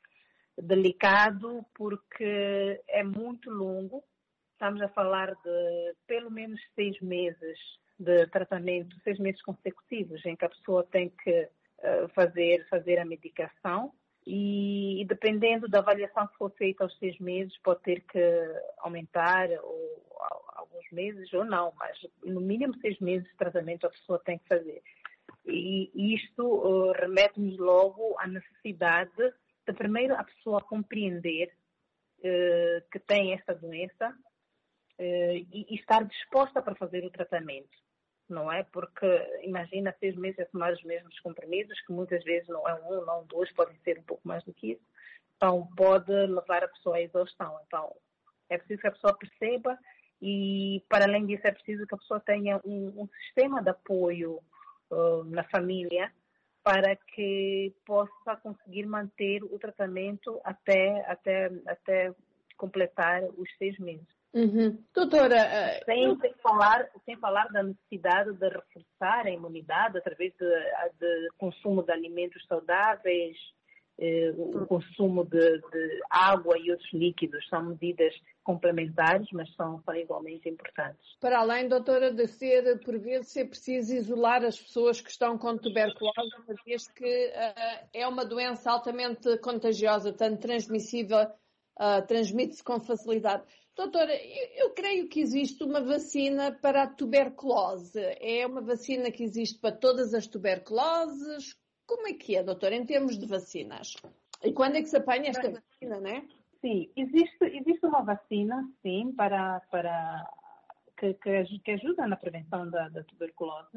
delicado porque é muito longo. Estamos a falar de pelo menos seis meses de tratamento, seis meses consecutivos em que a pessoa tem que eh, fazer, fazer a medicação. E, e dependendo da avaliação que for feita aos seis meses, pode ter que aumentar ou, alguns meses ou não, mas no mínimo seis meses de tratamento a pessoa tem que fazer. E, e isto uh, remete-nos logo à necessidade de primeiro a pessoa compreender uh, que tem essa doença uh, e, e estar disposta para fazer o tratamento. Não é? Porque, imagina, seis meses a tomar os mesmos comprimidos, que muitas vezes não é um, não dois, podem ser um pouco mais do que isso. Então, pode levar a pessoa à exaustão. Então, é preciso que a pessoa perceba e, para além disso, é preciso que a pessoa tenha um, um sistema de apoio uh, na família para que possa conseguir manter o tratamento até, até, até completar os seis meses. Uhum. Doutora, uh, sem, sem, falar, sem falar da necessidade de reforçar a imunidade através de, de consumo de alimentos saudáveis, eh, o consumo de, de água e outros líquidos são medidas complementares, mas são, são igualmente importantes. Para além, doutora, de ser, por vezes, ser preciso isolar as pessoas que estão com tuberculose, uma vez que uh, é uma doença altamente contagiosa, tanto transmissível, uh, transmite-se com facilidade. Doutora, eu, eu creio que existe uma vacina para a tuberculose. É uma vacina que existe para todas as tuberculoses? Como é que é, doutora, em termos de vacinas? E quando é que se apanha esta vacina, né? Sim, existe, existe uma vacina, sim, para, para, que, que, que ajuda na prevenção da, da tuberculose.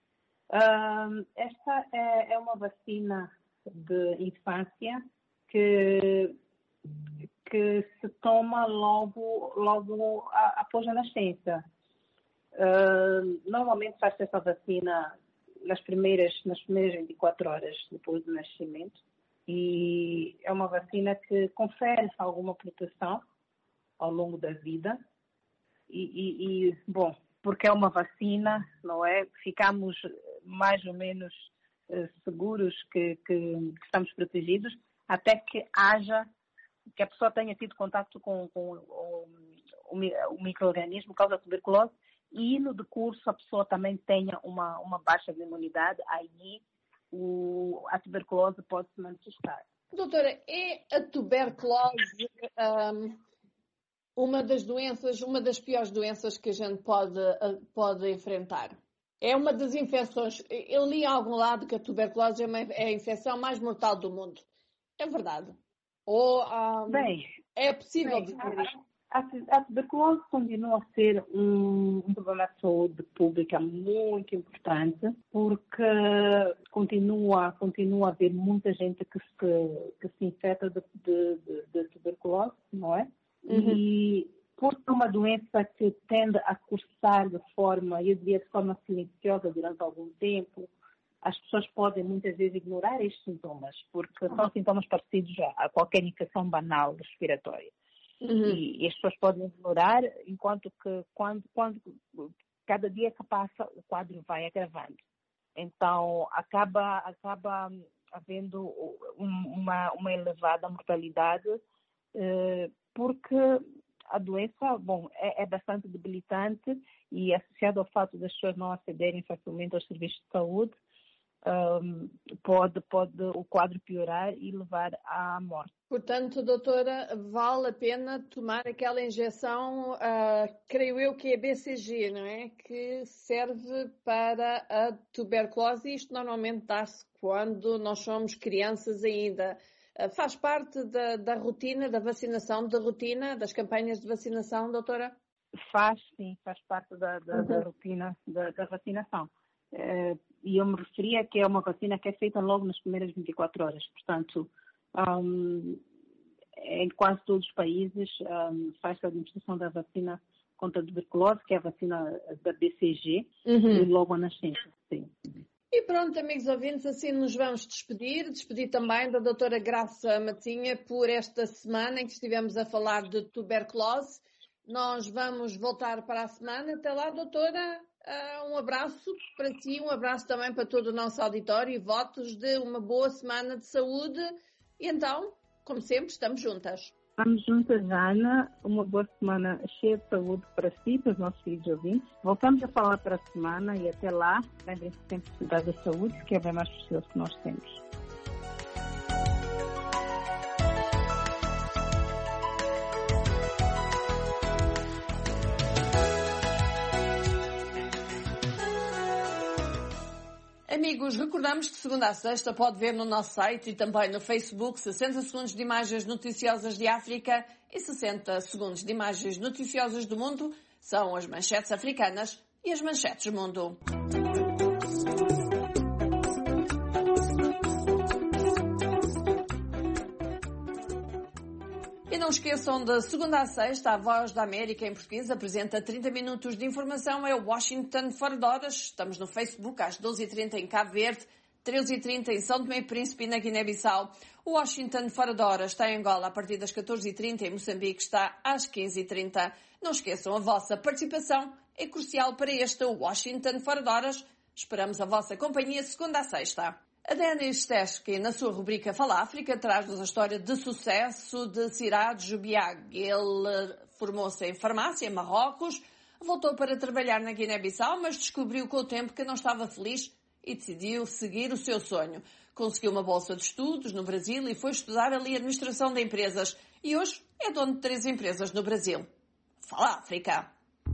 Um, esta é, é uma vacina de infância que, que se toma logo, logo a, após a nascença. Uh, normalmente faz essa vacina nas primeiras, nas primeiras vinte e quatro horas depois do nascimento. E é uma vacina que confere alguma proteção ao longo da vida. E, e, e, bom, porque é uma vacina, não é? Ficamos mais ou menos uh, seguros que, que, que estamos protegidos até que haja, que a pessoa tenha tido contato com, com o, o, o micro-organismo que causa tuberculose e no decurso a pessoa também tenha uma, uma baixa de imunidade, aí O, a tuberculose pode se manifestar. Doutora, é a tuberculose um, uma das doenças, uma das piores doenças que a gente pode, pode enfrentar? É uma das infecções. Eu li a algum lado que a tuberculose é, uma, é a infecção mais mortal do mundo. É verdade? Ou um, bem, é possível bem, dizer isto? A, a tuberculose continua a ser um, um problema de saúde pública muito importante, porque continua, continua a haver muita gente que se, que se infecta de, de, de, de tuberculose, não é? Uhum. E por ser uma doença que tende a cursar de forma, eu diria de forma silenciosa durante algum tempo, as pessoas podem muitas vezes ignorar estes sintomas, porque uhum. são sintomas parecidos a, a qualquer infecção banal respiratória. Uhum. E, e as pessoas podem ignorar, enquanto que quando, quando cada dia que passa o quadro vai agravando. Então acaba, acaba havendo uma, uma elevada mortalidade eh, porque a doença, bom, é, é bastante debilitante e associado ao fato das pessoas não acederem facilmente aos serviços de saúde, um, pode, pode o quadro piorar e levar à morte. Portanto, doutora, vale a pena tomar aquela injeção, uh, creio eu que é B C G, não é? Que serve para a tuberculose. Isto normalmente dá-se quando nós somos crianças ainda. Uh, faz parte da, da rotina, da vacinação, da rotina, das campanhas de vacinação, doutora? Faz, sim, faz parte da, da, uhum. da rotina da, da vacinação. Uh, e eu me referia que é uma vacina que é feita logo nas primeiras vinte e quatro horas. Portanto, Um, em quase todos os países um, faz-se a administração da vacina contra a tuberculose, que é a vacina da B C G, uhum. e logo a nascença. Sim. E pronto, amigos ouvintes, assim nos vamos despedir. Despedir também da doutora Graça Matinha por esta semana em que estivemos a falar de tuberculose. Nós vamos voltar para a semana. Até lá, doutora, uh, um abraço para si, um abraço também para todo o nosso auditório e votos de uma boa semana de saúde. E então, como sempre, estamos juntas. Estamos juntas, Ana. Uma boa semana cheia de saúde para si e para os nossos filhos ouvintes. Voltamos a falar para a semana e até lá, lembrem-se sempre de cuidar da saúde, que é bem mais precioso que nós temos. Amigos, recordamos que segunda a sexta pode ver no nosso site e também no Facebook sessenta segundos de imagens noticiosas de África e sessenta segundos de imagens noticiosas do mundo. São as manchetes africanas e as manchetes do mundo. E não esqueçam, de segunda a sexta, a Voz da América em português apresenta trinta minutos de informação. É Washington fora de horas. Estamos no Facebook às doze e trinta em Cabo Verde, treze e trinta em São Tomé e Príncipe e na Guiné-Bissau. O Washington fora de horas está em Angola a partir das catorze e trinta, em Moçambique está às quinze e trinta. Não esqueçam, a vossa participação é crucial para este Washington fora de horas. Esperamos a vossa companhia segunda a sexta. A Denis Teske, na sua rubrica Fala África, traz-nos a história de sucesso de Siraj Biag. Ele formou-se em farmácia em Marrocos, voltou para trabalhar na Guiné-Bissau, mas descobriu com o tempo que não estava feliz e decidiu seguir o seu sonho. Conseguiu uma bolsa de estudos no Brasil e foi estudar ali administração de empresas. E hoje é dono de três empresas no Brasil. Fala África!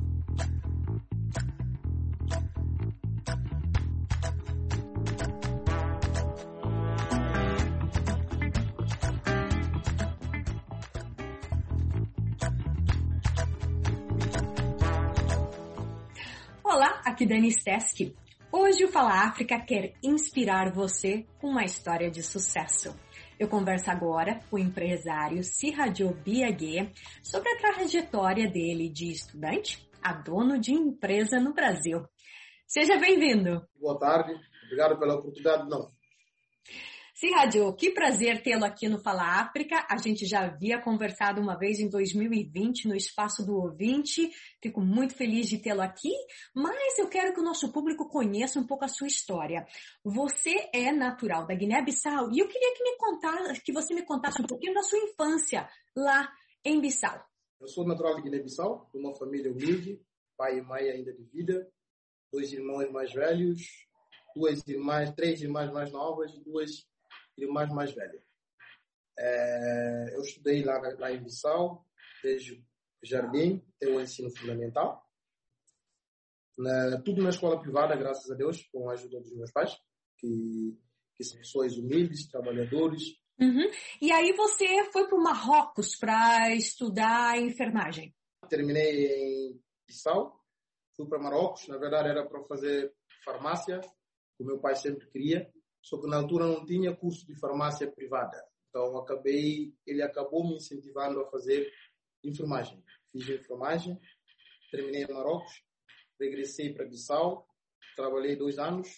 Olá, aqui Denis Teske. Hoje o Fala África quer inspirar você com uma história de sucesso. Eu converso agora com o empresário Siraj Biag sobre a trajetória dele de estudante a dono de empresa no Brasil. Seja bem-vindo. Boa tarde, obrigado pela oportunidade. Não. Siraj, que prazer tê-lo aqui no Fala África. A gente já havia conversado uma vez em dois mil e vinte no Espaço do Ouvinte. Fico muito feliz de tê-lo aqui, mas eu quero que o nosso público conheça um pouco a sua história. Você é natural da Guiné-Bissau e eu queria que, me contasse, que você me contasse um pouquinho da sua infância lá em Bissau. Eu sou natural de Guiné-Bissau, de uma família humilde, pai e mãe ainda de vida, dois irmãos mais velhos, duas irmãs, três irmãs mais novas e duas irmãs mais velhas. É, eu estudei lá, lá em Bissau, desde jardim até o ensino fundamental. Na, tudo na escola privada, graças a Deus, com a ajuda dos meus pais, que, que são pessoas humildes, trabalhadores. Uhum. E aí você foi para o Marrocos para estudar enfermagem? Terminei em Bissau, fui para Marrocos. Na verdade era para fazer farmácia, que o meu pai sempre queria. Só que na altura não tinha curso de farmácia privada. Então acabei, ele acabou me incentivando a fazer enfermagem. Fiz enfermagem, terminei em Marrocos, regressei para Bissau, trabalhei dois anos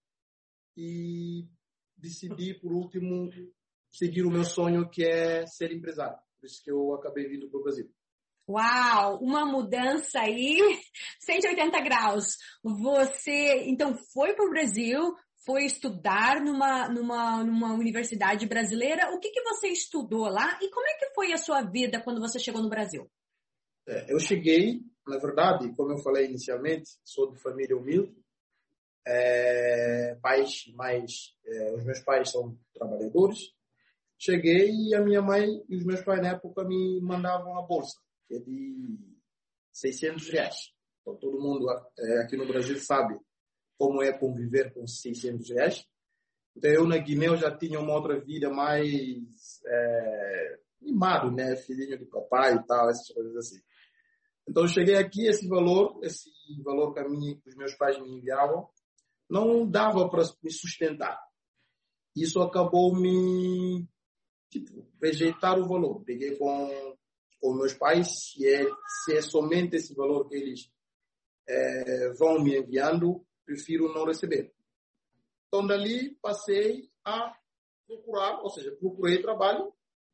e decidi, por último, seguir o meu sonho, que é ser empresário. Por isso que eu acabei vindo para o Brasil. Uau, uma mudança aí, cento e oitenta graus. Você, então, foi para o Brasil, foi estudar numa, numa, numa universidade brasileira. O que, que você estudou lá e como é que foi a sua vida quando você chegou no Brasil? É, eu cheguei, na verdade, como eu falei inicialmente, sou de família humilde. É, pais, mais, é, os meus pais são trabalhadores. Cheguei e a minha mãe e os meus pais na época me mandavam a bolsa, que é de seiscentos reais. Então todo mundo é, aqui no Brasil sabe como é conviver com seiscentos reais. Então eu na Guiné eu já tinha uma outra vida mais é, mimado, né? Filhinho de papai e tal, essas coisas assim. Então eu cheguei aqui, esse valor, esse valor que, a minha, que os meus pais me enviavam, não dava para me sustentar. Isso acabou me tipo, rejeitar o valor. Peguei com, com meus pais, se é, se é somente esse valor que eles é, vão me enviando, prefiro não receber. Então, dali, passei a procurar, ou seja, procurei trabalho,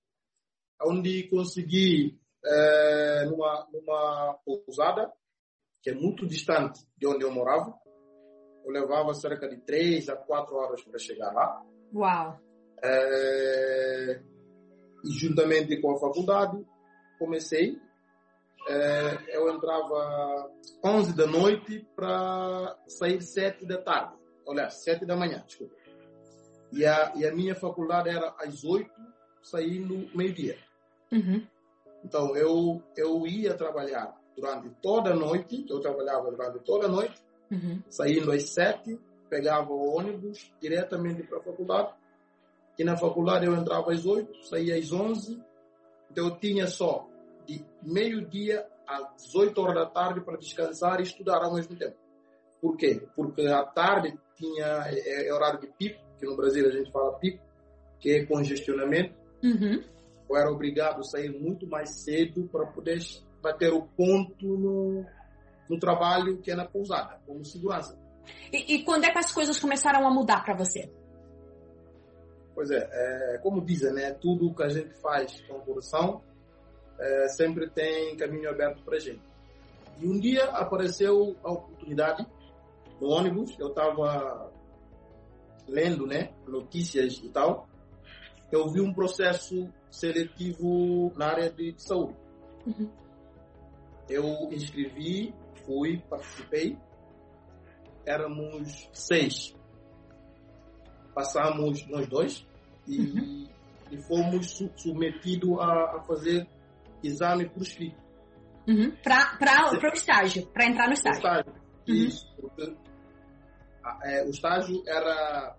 onde consegui, é, numa, numa pousada, que é muito distante de onde eu morava. Eu levava cerca de três a quatro horas para chegar lá. Uau! É, e juntamente com a faculdade, comecei. É, eu entrava onze da noite para sair sete da tarde. Olha, sete da manhã, desculpa. E a, e a minha faculdade era às oito, saindo meio-dia. Uhum. Então, eu, eu ia trabalhar durante toda a noite. Eu trabalhava durante toda a noite. Uhum. Saindo às sete, pegava o ônibus diretamente para a faculdade. E na faculdade eu entrava às oito, saía às onze. Então eu tinha só de meio-dia às dezoito horas da tarde para descansar e estudar ao mesmo tempo. Por quê? Porque à tarde tinha é, é horário de pico, que no Brasil a gente fala pico, que é congestionamento. Uhum. Eu era obrigado a sair muito mais cedo para poder bater o ponto no, no trabalho que é na pousada, como segurança. E, e quando é que as coisas começaram a mudar para você? Pois é, é, como dizem, né, tudo que a gente faz com coração é, sempre tem caminho aberto para a gente. E um dia apareceu a oportunidade no ônibus. Eu estava lendo, né, notícias e tal, eu vi um processo seletivo na área de saúde. Uhum. Eu inscrevi, fui, participei, éramos seis. Passamos nós dois e, uhum. e fomos submetidos a, a fazer exame por escrito. Uhum. Para o estágio, para entrar no estágio. estágio. Uhum. Isso. Porque, é, o estágio era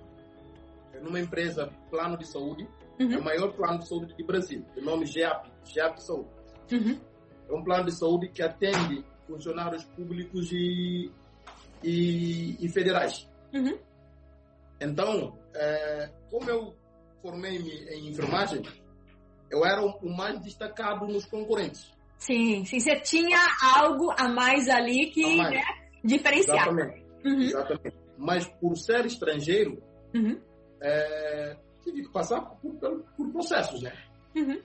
numa empresa, plano de saúde, uhum. é o maior plano de saúde do Brasil, o nome G A P, G A P Saúde. Uhum. É um plano de saúde que atende funcionários públicos e, e, e federais. Uhum. Então, é, como eu formei-me em enfermagem, eu era o, o mais destacado nos concorrentes. Sim, sim, você tinha algo a mais ali que mais. Né, diferenciava. Exatamente. Uhum. Exatamente. Mas por ser estrangeiro, uhum. é, tive que passar por, por, por processos, né? Uhum.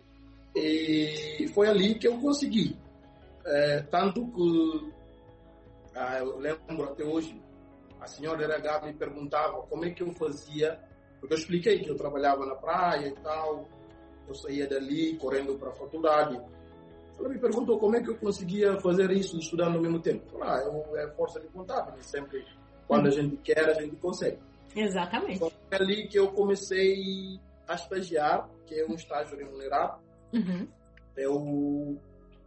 E foi ali que eu consegui. É, tanto que, ah, eu lembro até hoje, a senhora R H me perguntava como é que eu fazia, porque eu expliquei que eu trabalhava na praia e tal, eu saía dali correndo para a faculdade. Ela me perguntou como é que eu conseguia fazer isso estudando ao mesmo tempo. Eu falei, ah, eu, é força de vontade, né? Sempre quando a gente quer, a gente consegue. Exatamente. Foi ali que eu comecei a estagiar, que é um estágio remunerado. Uhum. Eu,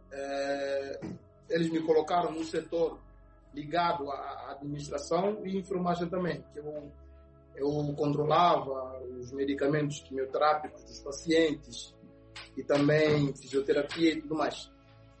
é, eles me colocaram num setor ligado à administração e enfermagem também, que eu, eu controlava os medicamentos quimioterápicos dos pacientes e também fisioterapia e tudo mais.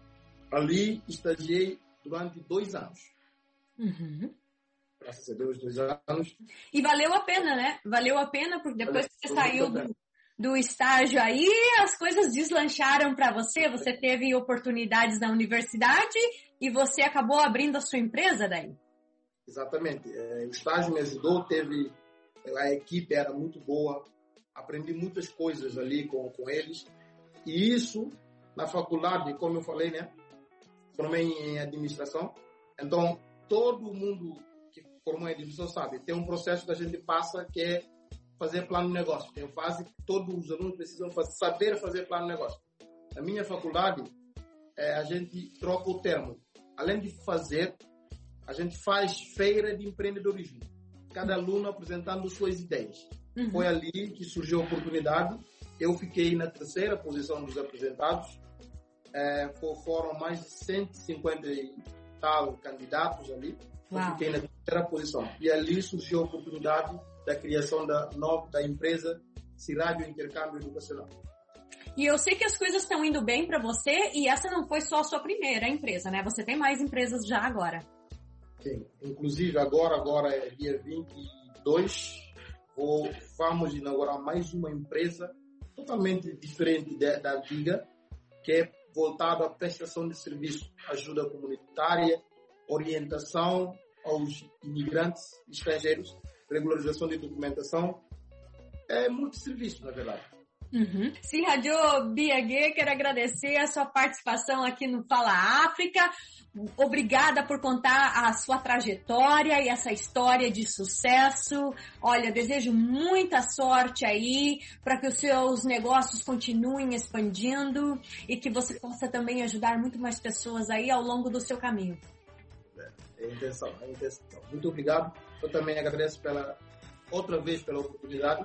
Ali estagiei durante dois anos. Uhum. Graças a Deus, dois anos. E valeu a pena, né? Valeu a pena, porque depois que você saiu do, do estágio aí, as coisas deslancharam para você, você teve oportunidades na universidade e você acabou abrindo a sua empresa daí. Exatamente. É, o estágio me ajudou, teve, a equipe era muito boa, aprendi muitas coisas ali com, com eles. E isso, na faculdade, como eu falei, né? Formei em administração. Então, todo mundo que formou em administração sabe, tem um processo que a gente passa que é fazer plano de negócio. Tem fase que todos os alunos precisam fazer, saber fazer plano de negócio. Na minha faculdade, é, a gente troca o termo. Além de fazer, a gente faz feira de empreendedorismo. Cada aluno apresentando suas ideias. Uhum. Foi ali que surgiu a oportunidade. Eu fiquei na terceira posição dos apresentados. É, foram mais de cento e cinquenta e tal candidatos ali. Eu Uau. Fiquei na terceira posição. E ali surgiu a oportunidade da criação da, nova, da empresa Cirádio Intercâmbio Educacional. E eu sei que as coisas estão indo bem para você e essa não foi só a sua primeira empresa, né? Você tem mais empresas já agora. Sim. Inclusive agora, agora é dia vinte e dois, vou, vamos inaugurar mais uma empresa totalmente diferente de, da Viga, que é voltada à prestação de serviço, ajuda comunitária, orientação aos imigrantes estrangeiros, regularização de documentação, é muito serviço, na verdade. Uhum. Sim, Rádio Biaguê, quero agradecer a sua participação aqui no Fala África. Obrigada por contar a sua trajetória e essa história de sucesso. Olha, desejo muita sorte aí para que os seus negócios continuem expandindo e que você possa também ajudar muito mais pessoas aí ao longo do seu caminho. É a intenção, é a intenção. Muito obrigado. Eu também agradeço pela outra vez pela oportunidade.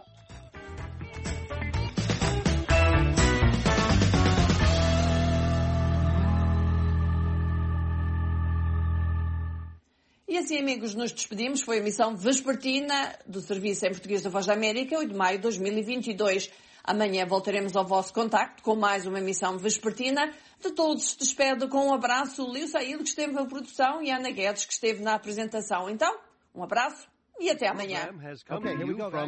E assim, amigos, nos despedimos. Foi a emissão vespertina do Serviço em Português da Voz da América, oito de maio de dois mil e vinte e dois. Amanhã voltaremos ao vosso contacto com mais uma emissão vespertina. De todos se despede com um abraço. Liu Saíl, que esteve na produção, e Ana Guedes, que esteve na apresentação. Então, um abraço e até amanhã. Okay, here we go.